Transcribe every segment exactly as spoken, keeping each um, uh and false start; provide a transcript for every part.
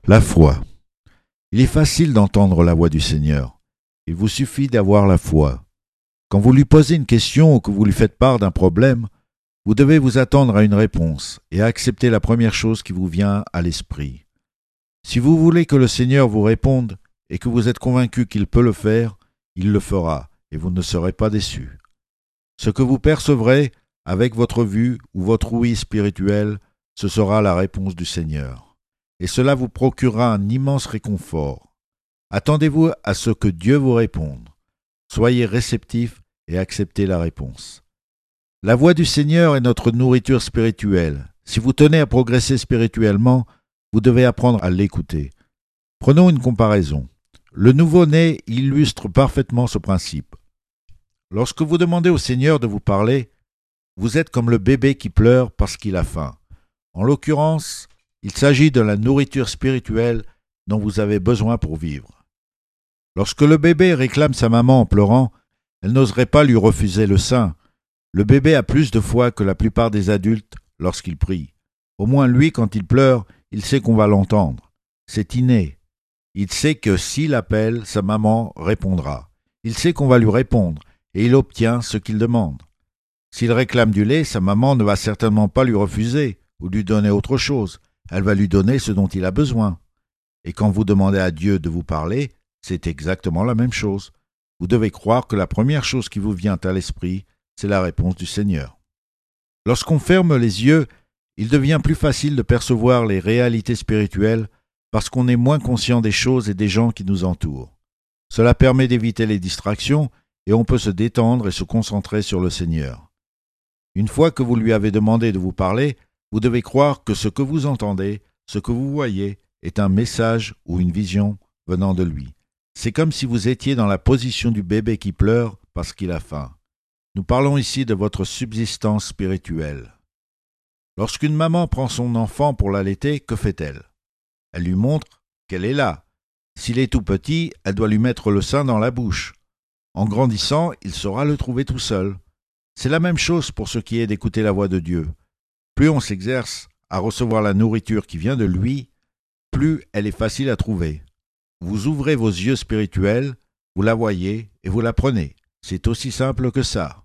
La foi. Il est facile d'entendre la voix du Seigneur. Il vous suffit d'avoir la foi. Quand vous lui posez une question ou que vous lui faites part d'un problème, vous devez vous attendre à une réponse et à accepter la première chose qui vous vient à l'esprit. Si vous voulez que le Seigneur vous réponde et que vous êtes convaincu qu'il peut le faire, il le fera et vous ne serez pas déçus. Ce que vous percevrez avec votre vue ou votre ouïe spirituelle, ce sera la réponse du Seigneur. Et cela vous procurera un immense réconfort. Attendez-vous à ce que Dieu vous réponde. Soyez réceptifs et acceptez la réponse. La voix du Seigneur est notre nourriture spirituelle. Si vous tenez à progresser spirituellement, vous devez apprendre à l'écouter. Prenons une comparaison. Le nouveau-né illustre parfaitement ce principe. Lorsque vous demandez au Seigneur de vous parler, vous êtes comme le bébé qui pleure parce qu'il a faim. En l'occurrence, il s'agit de la nourriture spirituelle dont vous avez besoin pour vivre. Lorsque le bébé réclame sa maman en pleurant, elle n'oserait pas lui refuser le sein. Le bébé a plus de foi que la plupart des adultes lorsqu'il prie. Au moins lui, quand il pleure, il sait qu'on va l'entendre. C'est inné. Il sait que s'il appelle, sa maman répondra. Il sait qu'on va lui répondre et il obtient ce qu'il demande. S'il réclame du lait, sa maman ne va certainement pas lui refuser ou lui donner autre chose. Elle va lui donner ce dont il a besoin. Et quand vous demandez à Dieu de vous parler, c'est exactement la même chose. Vous devez croire que la première chose qui vous vient à l'esprit, c'est la réponse du Seigneur. Lorsqu'on ferme les yeux, il devient plus facile de percevoir les réalités spirituelles parce qu'on est moins conscient des choses et des gens qui nous entourent. Cela permet d'éviter les distractions et on peut se détendre et se concentrer sur le Seigneur. Une fois que vous lui avez demandé de vous parler, vous devez croire que ce que vous entendez, ce que vous voyez, est un message ou une vision venant de lui. C'est comme si vous étiez dans la position du bébé qui pleure parce qu'il a faim. Nous parlons ici de votre subsistance spirituelle. Lorsqu'une maman prend son enfant pour l'allaiter, que fait-elle? Elle lui montre qu'elle est là. S'il est tout petit, elle doit lui mettre le sein dans la bouche. En grandissant, il saura le trouver tout seul. C'est la même chose pour ce qui est d'écouter la voix de Dieu. Plus on s'exerce à recevoir la nourriture qui vient de lui, plus elle est facile à trouver. Vous ouvrez vos yeux spirituels, vous la voyez et vous la prenez. C'est aussi simple que ça.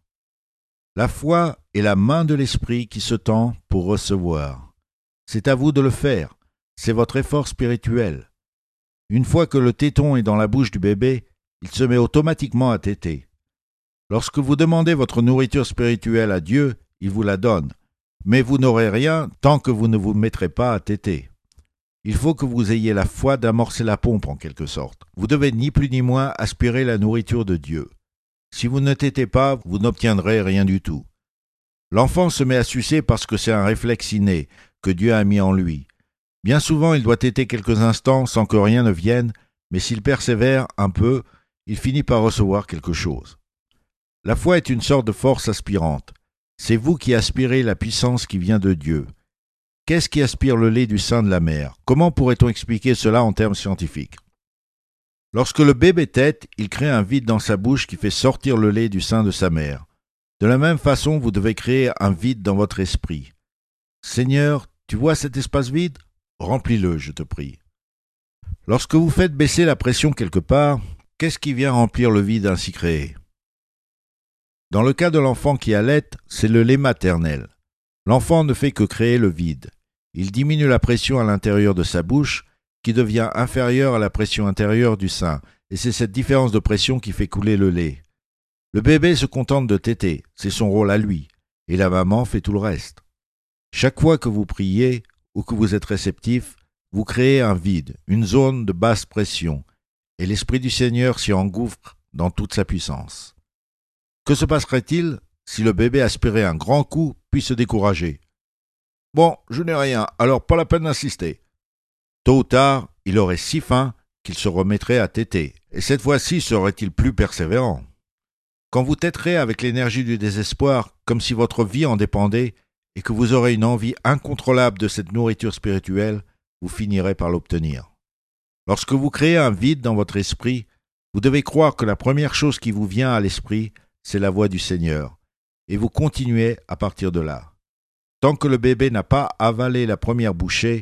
La foi est la main de l'esprit qui se tend pour recevoir. C'est à vous de le faire. C'est votre effort spirituel. Une fois que le téton est dans la bouche du bébé, il se met automatiquement à téter. Lorsque vous demandez votre nourriture spirituelle à Dieu, il vous la donne. Mais vous n'aurez rien tant que vous ne vous mettrez pas à téter. Il faut que vous ayez la foi d'amorcer la pompe en quelque sorte. Vous devez ni plus ni moins aspirer la nourriture de Dieu. Si vous ne tétez pas, vous n'obtiendrez rien du tout. L'enfant se met à sucer parce que c'est un réflexe inné que Dieu a mis en lui. Bien souvent, il doit téter quelques instants sans que rien ne vienne, mais s'il persévère un peu, il finit par recevoir quelque chose. La foi est une sorte de force aspirante. C'est vous qui aspirez la puissance qui vient de Dieu. Qu'est-ce qui aspire le lait du sein de la mère? Comment pourrait-on expliquer cela en termes scientifiques? Lorsque le bébé tète, il crée un vide dans sa bouche qui fait sortir le lait du sein de sa mère. De la même façon, vous devez créer un vide dans votre esprit. Seigneur, tu vois cet espace vide? Remplis-le, je te prie. Lorsque vous faites baisser la pression quelque part, qu'est-ce qui vient remplir le vide ainsi créé? Dans le cas de l'enfant qui allaite, c'est le lait maternel. L'enfant ne fait que créer le vide. Il diminue la pression à l'intérieur de sa bouche, qui devient inférieure à la pression intérieure du sein, et c'est cette différence de pression qui fait couler le lait. Le bébé se contente de téter, c'est son rôle à lui, et la maman fait tout le reste. Chaque fois que vous priez ou que vous êtes réceptif, vous créez un vide, une zone de basse pression, et l'Esprit du Seigneur s'y engouffre dans toute sa puissance. Que se passerait-il si le bébé aspirait un grand coup puis se décourageait? Bon, je n'ai rien, alors pas la peine d'insister. Tôt ou tard, il aurait si faim qu'il se remettrait à téter, et cette fois-ci serait-il plus persévérant. Quand vous téterez avec l'énergie du désespoir, comme si votre vie en dépendait, et que vous aurez une envie incontrôlable de cette nourriture spirituelle, vous finirez par l'obtenir. Lorsque vous créez un vide dans votre esprit, vous devez croire que la première chose qui vous vient à l'esprit, c'est la voix du Seigneur, et vous continuez à partir de là. Tant que le bébé n'a pas avalé la première bouchée,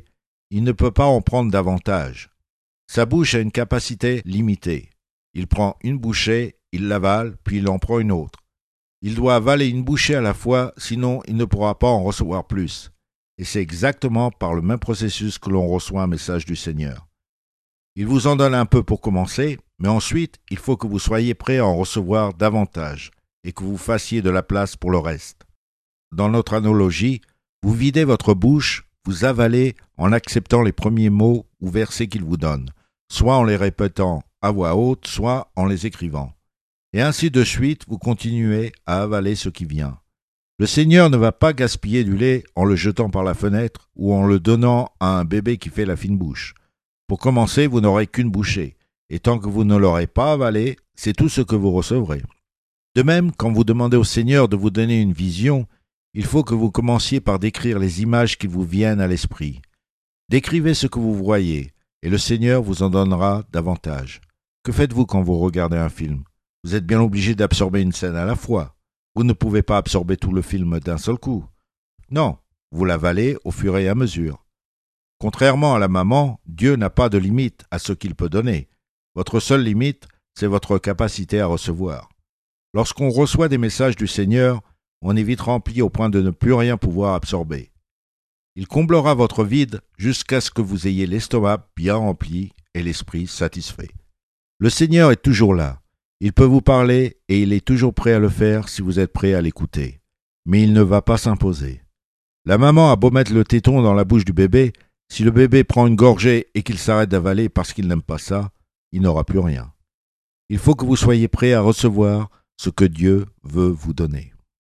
il ne peut pas en prendre davantage. Sa bouche a une capacité limitée. Il prend une bouchée, il l'avale, puis il en prend une autre. Il doit avaler une bouchée à la fois, sinon il ne pourra pas en recevoir plus. Et c'est exactement par le même processus que l'on reçoit un message du Seigneur. Il vous en donne un peu pour commencer, mais ensuite, il faut que vous soyez prêt à en recevoir davantage et que vous fassiez de la place pour le reste. Dans notre analogie, vous videz votre bouche, vous avalez en acceptant les premiers mots ou versets qu'il vous donne, soit en les répétant à voix haute, soit en les écrivant. Et ainsi de suite, vous continuez à avaler ce qui vient. Le Seigneur ne va pas gaspiller du lait en le jetant par la fenêtre ou en le donnant à un bébé qui fait la fine bouche. Pour commencer, vous n'aurez qu'une bouchée, et tant que vous ne l'aurez pas avalée, c'est tout ce que vous recevrez. De même, quand vous demandez au Seigneur de vous donner une vision, il faut que vous commenciez par décrire les images qui vous viennent à l'esprit. Décrivez ce que vous voyez, et le Seigneur vous en donnera davantage. Que faites-vous quand vous regardez un film ? Vous êtes bien obligé d'absorber une scène à la fois. Vous ne pouvez pas absorber tout le film d'un seul coup. Non, vous l'avalez au fur et à mesure. Contrairement à la maman, Dieu n'a pas de limite à ce qu'il peut donner. Votre seule limite, c'est votre capacité à recevoir. Lorsqu'on reçoit des messages du Seigneur, on est vite rempli au point de ne plus rien pouvoir absorber. Il comblera votre vide jusqu'à ce que vous ayez l'estomac bien rempli et l'esprit satisfait. Le Seigneur est toujours là. Il peut vous parler et il est toujours prêt à le faire si vous êtes prêt à l'écouter. Mais il ne va pas s'imposer. La maman a beau mettre le téton dans la bouche du bébé, si le bébé prend une gorgée et qu'il s'arrête d'avaler parce qu'il n'aime pas ça, il n'aura plus rien. Il faut que vous soyez prêt à recevoir ce que Dieu veut vous donner.